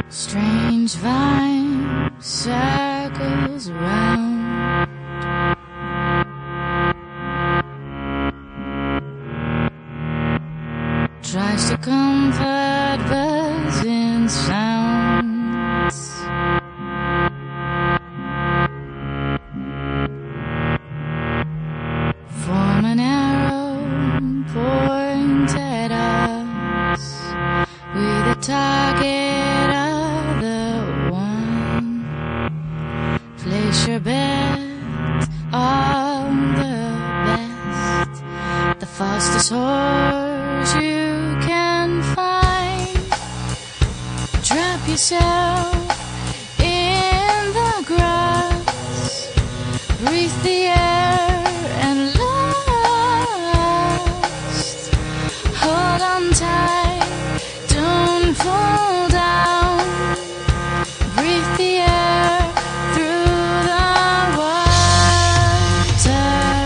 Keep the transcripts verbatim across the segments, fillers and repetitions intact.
Strange vine circles around, tries to comfort buzzing sounds. Form an arrow, point at us with a target of the one. Place your bet on the best, the fastest horse you can find. Trap yourself in the grass, breathe the air and last. Hold on tight, don't fall down. Breathe the air through the water.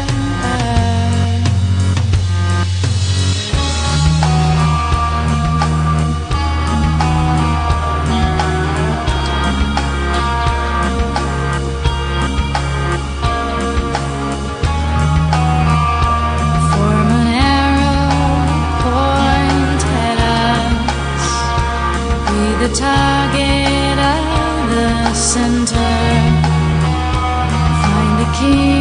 Form an arrow, point at us with the target at the center. Find the key